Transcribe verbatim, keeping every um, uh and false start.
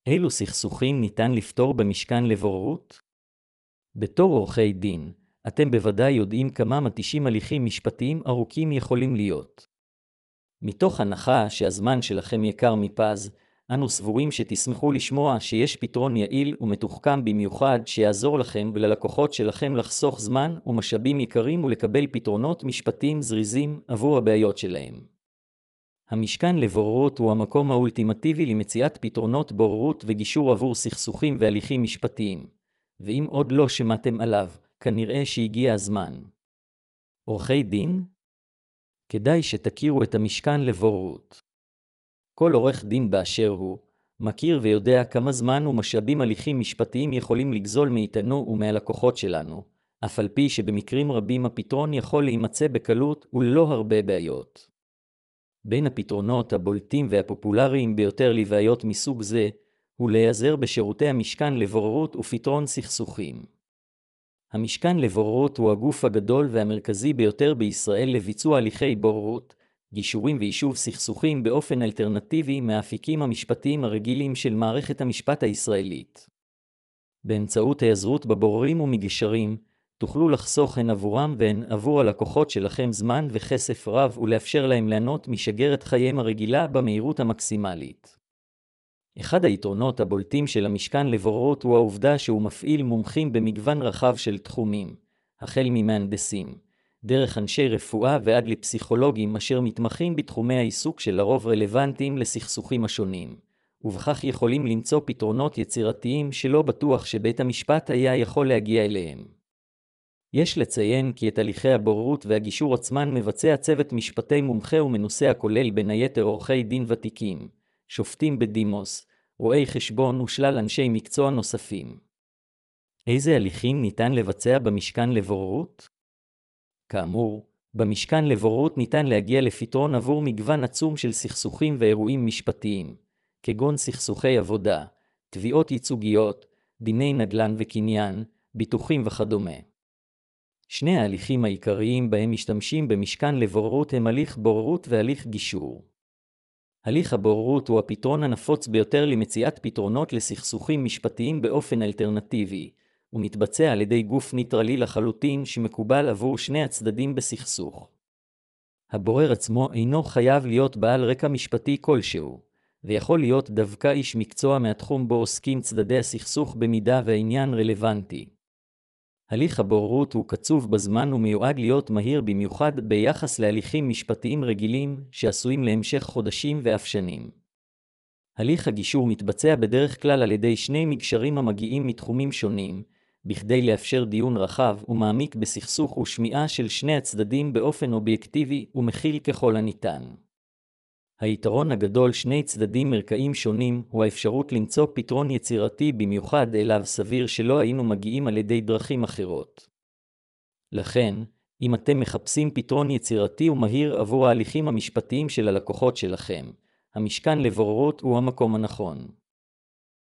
אילו סכסוכים ניתן לפתור במשכן לבוררות? בתור עורכי דין, אתם בוודאי יודעים כמה מתישים הליכים משפטיים ארוכים יכולים להיות. מתוך הנחה שהזמן שלכם יקר מפז, אנו סבורים שתשמחו לשמוע שיש פתרון יעיל ומתוחכם במיוחד שיעזור לכם וללקוחות שלכם לחסוך זמן ומשאבים יקרים ולקבל פתרונות משפטיים זריזים עבור הבעיות שלהם. המשכן לבוררות הוא המקום האולטימטיבי למציאת פתרונות בוררות וגישור עבור סכסוכים והליכים משפטיים, ואם עוד לא שמעתם עליו, כנראה שהגיע הזמן. עורכי דין? כדאי שתכירו את המשכן לבוררות. כל עורך דין באשר הוא, מכיר ויודע כמה זמן ומשאבים הליכים משפטיים יכולים לגזול מאיתנו ומהלקוחות שלנו, אף על פי שבמקרים רבים הפתרון יכול להימצא בקלות וללא הרבה בעיות. בין הפתרונות הבולטים והפופולריים ביותר לבעיות מסוג זה, הוא להיעזר בשירותי המשכן לבוררות ופתרון סכסוכים. המשכן לבוררות הוא הגוף הגדול והמרכזי ביותר בישראל לביצוע הליכי בוררות, גישורים ויישוב סכסוכים באופן אלטרנטיבי מהאפיקים המשפטיים הרגילים של מערכת המשפט הישראלית. באמצעות ההיעזרות בבוררים ומגשרים, תוכלו לחסוך הן עבורם והן עבור הלקוחות שלכם זמן וכסף רב ולאפשר להם ליהנות משגרת חייהם הרגילה במהירות המקסימלית. אחד היתרונות הבולטים של המשכן לבוררות הוא העובדה שהוא מפעיל מומחים במגוון רחב של תחומים, החל ממהנדסים, דרך אנשי רפואה ועד לפסיכולוגים אשר מתמחים בתחומי העיסוק שלרוב רלוונטיים לסכסוכים השונים, ובכך יכולים למצוא פתרונות יצירתיים שלא בטוח שבית המשפט היה יכול להגיע אליהם. יש לציין כי את הליכי הבוררות והגישור עצמן מבצע צוות משפטי מומחה ומנוסה הכולל בין היתר עורכי דין ותיקים, שופטים בדימוס, רואי חשבון ושלל אנשי מקצוע נוספים. איזה הליכים ניתן לבצע במשכן לבוררות? כאמור, במשכן לבוררות ניתן להגיע לפתרון עבור מגוון עצום של סכסוכים ואירועים משפטיים, כגון סכסוכי עבודה, תביעות ייצוגיות, דיני נדל"ן וקניין, ביטוחים וכדומה. שני ההליכים העיקריים בהם משתמשים במשכן לבוררות הם הליך בוררות והליך גישור. הליך הבוררות הוא הפתרון הנפוץ ביותר למציאת פתרונות לסכסוכים משפטיים באופן אלטרנטיבי, ומתבצע על ידי גוף ניטרלי לחלוטין שמקובל עבור שני הצדדים בסכסוך. הבורר עצמו אינו חייב להיות בעל רקע משפטי כלשהו, ויכול להיות דווקא איש מקצוע מהתחום בו עוסקים צדדי הסכסוך במידה והעניין רלוונטי. הליך הבוררות הוא קצוב בזמן ומיועד להיות מהיר במיוחד ביחס להליכים משפטיים רגילים שעשויים להמשך חודשים ואף שנים. הליך הגישור מתבצע בדרך כלל על ידי שני מגשרים המגיעים מתחומים שונים, בכדי לאפשר דיון רחב ומעמיק בסכסוך ושמיעה של שני הצדדים באופן אובייקטיבי ומכיל ככל הניתן. היתרון הגדול שני צדדים מרקעים שונים הוא האפשרות למצוא פתרון יצירתי במיוחד אליו סביר שלא היינו מגיעים על ידי דרכים אחרות. לכן, אם אתם מחפשים פתרון יצירתי ומהיר עבור ההליכים המשפטיים של הלקוחות שלכם, המשכן לבוררות הוא המקום הנכון.